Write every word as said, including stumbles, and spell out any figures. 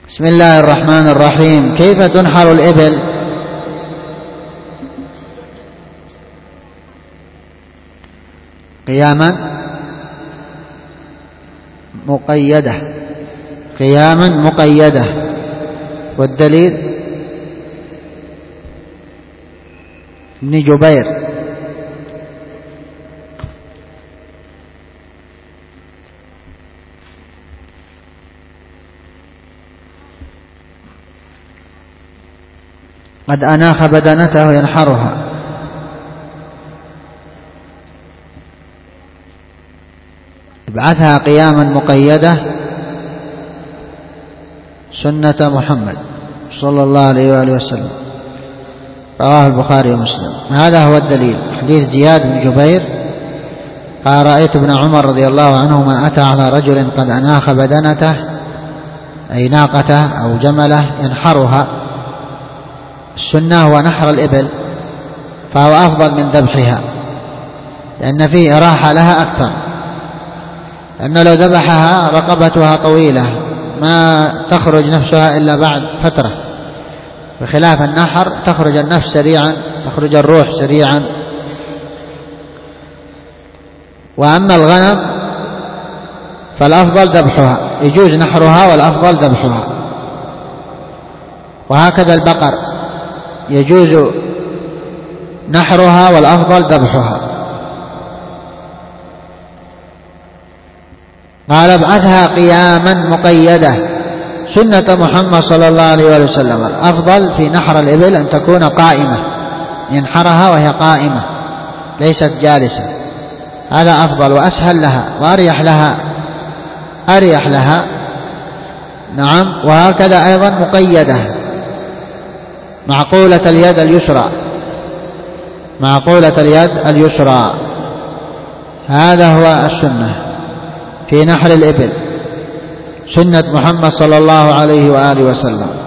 بسم الله الرحمن الرحيم. كيف تنحر الإبل؟ قياما مقيدة، قياما مقيدة. والدليل ابن جبير. قد أناخ بدنته ينحرها. ابعثها قياما مقيدة سنة محمد صلى الله عليه وآله وسلم. رواه البخاري ومسلم. هذا هو الدليل. حديث زياد بن جبير قال: رأيت ابن عمر رضي الله عنهما أتى على رجل قد أناخ بدنته، أي ناقته أو جمله، ينحرها. السنة هو نحر الإبل، فهو أفضل من ذبحها، لأن فيه إراحة لها أكثر، لأنه لو ذبحها رقبتها طويلة ما تخرج نفسها إلا بعد فترة، بخلاف النحر تخرج النفس سريعا، تخرج الروح سريعا. وأما الغنم فالأفضل ذبحها، يجوز نحرها والأفضل ذبحها. وهكذا البقر يجوز نحرها والأفضل ذبحها. قال: ابعثها قياما مقيدة سنة محمد صلى الله عليه وسلم. الأفضل في نحر الإبل أن تكون قائمة، ينحرها وهي قائمة ليست جالسة، هذا أفضل وأسهل لها وأريح لها، أريح لها. نعم. وهكذا أيضا مقيدة، معقولة اليد اليسرى، معقولة اليد اليسرى. هذا هو السنة في نحر الإبل، سنة محمد صلى الله عليه وآله وسلم.